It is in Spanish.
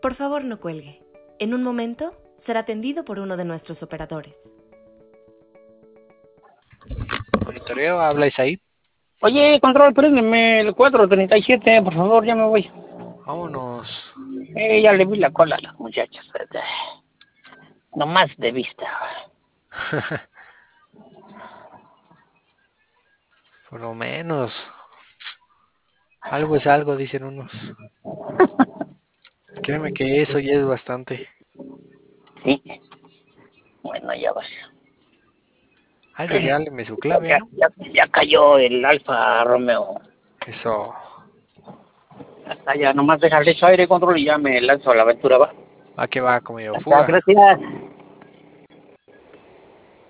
Por favor, no cuelgue. En un momento será atendido por uno de nuestros operadores. Monitoreo, habla Isaí. Oye, control, préndeme el 437, por favor, ya me voy. Vámonos. Ya le vi la cola a las muchachas. Nomás de vista. Por lo menos. Algo es algo, dicen unos. Créeme que eso ya es bastante. Sí. Bueno, ya vas. Ay, regáleme su clave, ¿no? Ya cayó el Alfa Romeo. Eso. Hasta ya, nomás dejarle su aire, control, y ya me lanzo a la aventura, va. ¿A qué va? Como yo, Hasta, fuga. gracias.